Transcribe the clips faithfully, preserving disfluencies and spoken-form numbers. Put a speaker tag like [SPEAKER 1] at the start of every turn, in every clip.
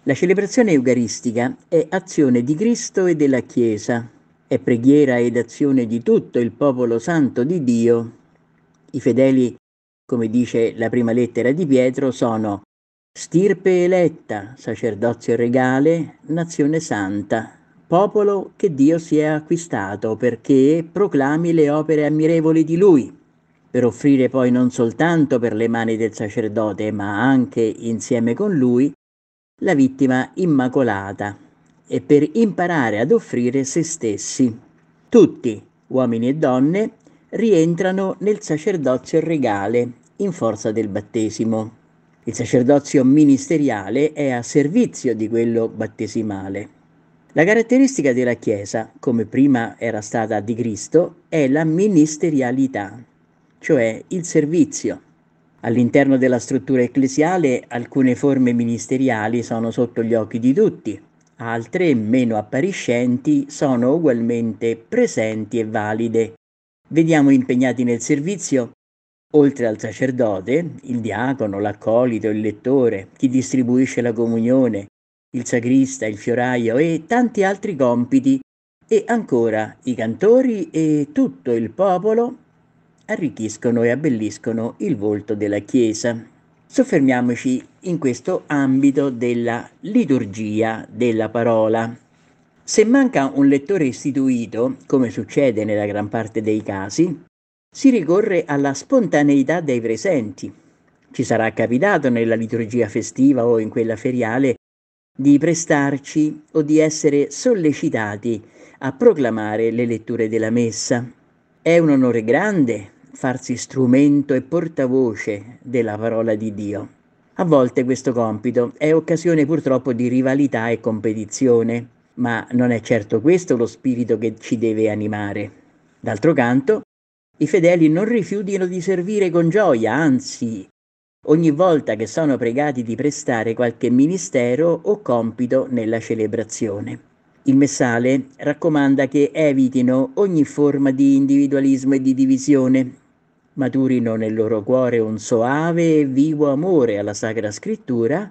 [SPEAKER 1] La celebrazione eucaristica è azione di Cristo e della Chiesa, è preghiera ed azione di tutto il popolo santo di Dio. I fedeli, come dice la prima lettera di Pietro, sono stirpe eletta, sacerdozio regale, nazione santa, popolo che Dio si è acquistato perché proclami le opere ammirevoli di Lui, per offrire poi non soltanto per le mani del sacerdote, ma anche insieme con Lui, la vittima immacolata e per imparare ad offrire se stessi. Tutti, uomini e donne, rientrano nel sacerdozio regale in forza del battesimo. Il sacerdozio ministeriale è a servizio di quello battesimale. La caratteristica della Chiesa, come prima era stata di Cristo, è la ministerialità, cioè il servizio. All'interno della struttura ecclesiale alcune forme ministeriali sono sotto gli occhi di tutti, altre, meno appariscenti, sono ugualmente presenti e valide. Vediamo impegnati nel servizio, oltre al sacerdote, il diacono, l'accolito, il lettore, chi distribuisce la comunione, il sagrista, il fioraio e tanti altri compiti, e ancora i cantori e tutto il popolo arricchiscono e abbelliscono il volto della Chiesa. Soffermiamoci in questo ambito della liturgia della parola. Se manca un lettore istituito, come succede nella gran parte dei casi, si ricorre alla spontaneità dei presenti. Ci sarà capitato nella liturgia festiva o in quella feriale di prestarci o di essere sollecitati a proclamare le letture della messa. È un onore grande farsi strumento e portavoce della parola di Dio. A volte questo compito è occasione purtroppo di rivalità e competizione, ma non è certo questo lo spirito che ci deve animare. D'altro canto, i fedeli non rifiutino di servire con gioia, anzi, ogni volta che sono pregati di prestare qualche ministero o compito nella celebrazione. Il Messale raccomanda che evitino ogni forma di individualismo e di divisione, maturino nel loro cuore un soave e vivo amore alla Sacra Scrittura,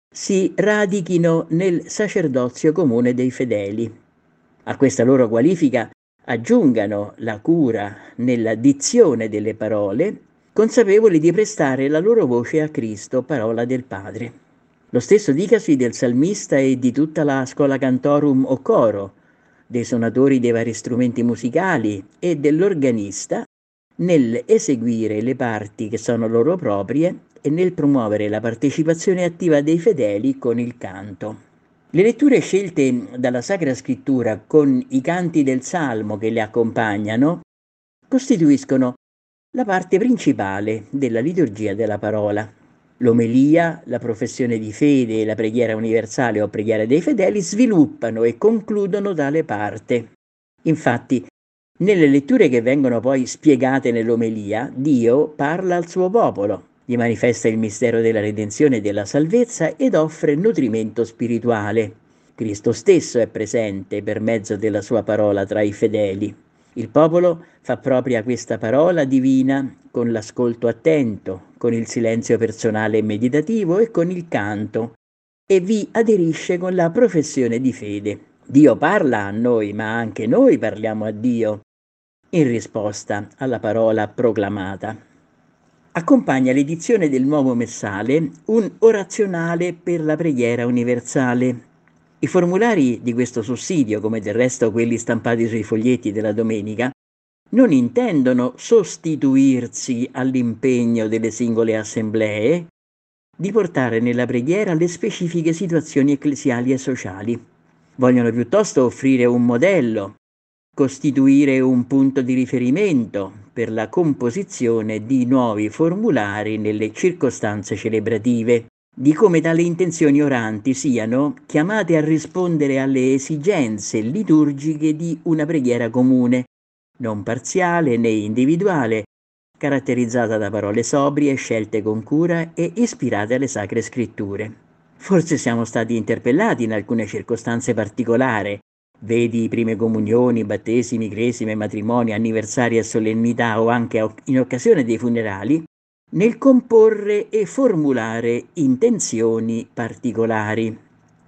[SPEAKER 1] si radichino nel sacerdozio comune dei fedeli. A questa loro qualifica aggiungano la cura nella dizione delle parole, consapevoli di prestare la loro voce a Cristo, parola del Padre. Lo stesso dicasi del salmista e di tutta la scola cantorum o coro, dei suonatori dei vari strumenti musicali e dell'organista nell'eseguire le parti che sono loro proprie e nel promuovere la partecipazione attiva dei fedeli con il canto. Le letture scelte dalla Sacra Scrittura con i canti del Salmo che le accompagnano costituiscono la parte principale della liturgia della parola. L'omelia, la professione di fede e la preghiera universale o preghiera dei fedeli sviluppano e concludono tale parte. Infatti, nelle letture che vengono poi spiegate nell'omelia, Dio parla al suo popolo, gli manifesta il mistero della redenzione e della salvezza ed offre nutrimento spirituale. Cristo stesso è presente per mezzo della sua parola tra i fedeli. Il popolo fa propria questa parola divina con l'ascolto attento, con il silenzio personale e meditativo e con il canto, e vi aderisce con la professione di fede. Dio parla a noi, ma anche noi parliamo a Dio in risposta alla parola proclamata. Accompagna l'edizione del nuovo Messale un orazionale per la preghiera universale. I formulari di questo sussidio, come del resto quelli stampati sui foglietti della domenica, non intendono sostituirsi all'impegno delle singole assemblee di portare nella preghiera le specifiche situazioni ecclesiali e sociali. Vogliono piuttosto offrire un modello, costituire un punto di riferimento per la composizione di nuovi formulari nelle circostanze celebrative, di come tali intenzioni oranti siano chiamate a rispondere alle esigenze liturgiche di una preghiera comune, non parziale né individuale, caratterizzata da parole sobrie, scelte con cura e ispirate alle Sacre Scritture. Forse siamo stati interpellati in alcune circostanze particolari, vedi prime comunioni, battesimi, cresime, matrimoni, anniversari e solennità o anche in occasione dei funerali, nel comporre e formulare intenzioni particolari.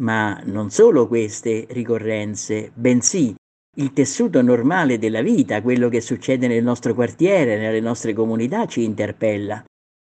[SPEAKER 1] ma non solo queste ricorrenze, bensì il tessuto normale della vita, quello che succede nel nostro quartiere, nelle nostre comunità, ci interpella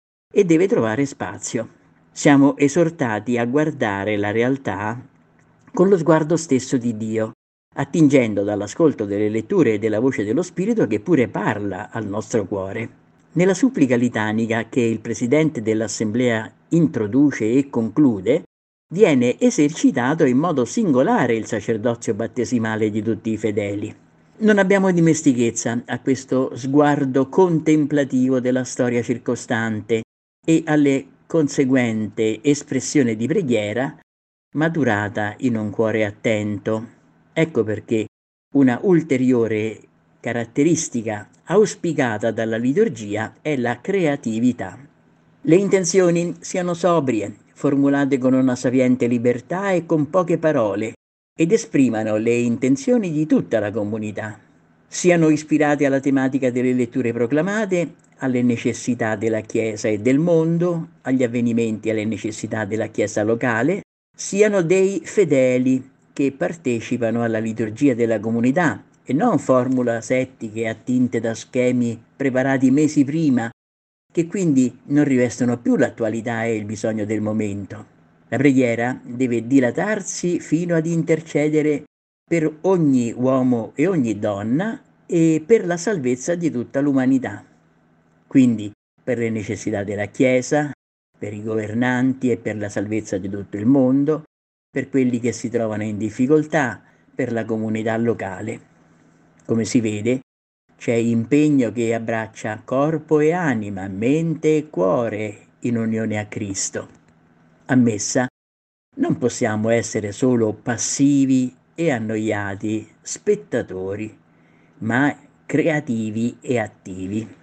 [SPEAKER 1] e deve trovare spazio. Siamo esortati a guardare la realtà con lo sguardo stesso di Dio, attingendo dall'ascolto delle letture e della voce dello Spirito che pure parla al nostro cuore. Nella supplica litanica che il Presidente dell'Assemblea introduce e conclude, viene esercitato in modo singolare il sacerdozio battesimale di tutti i fedeli. Non abbiamo dimestichezza a questo sguardo contemplativo della storia circostante e alle conseguente espressione di preghiera maturata in un cuore attento. Ecco perché una ulteriore caratteristica auspicata dalla liturgia è la creatività. Le intenzioni siano sobrie, formulate con una sapiente libertà e con poche parole, ed esprimano le intenzioni di tutta la comunità. Siano ispirate alla tematica delle letture proclamate, alle necessità della Chiesa e del mondo, agli avvenimenti e alle necessità della Chiesa locale, siano dei fedeli che partecipano alla liturgia della comunità e non formula settiche attinte da schemi preparati mesi prima, che quindi non rivestono più l'attualità e il bisogno del momento. La preghiera deve dilatarsi fino ad intercedere per ogni uomo e ogni donna e per la salvezza di tutta l'umanità. Quindi per le necessità della Chiesa, per i governanti e per la salvezza di tutto il mondo, per quelli che si trovano in difficoltà, per la comunità locale. Come si vede, c'è impegno che abbraccia corpo e anima, mente e cuore in unione a Cristo. A messa non possiamo essere solo passivi e annoiati spettatori, ma creativi e attivi.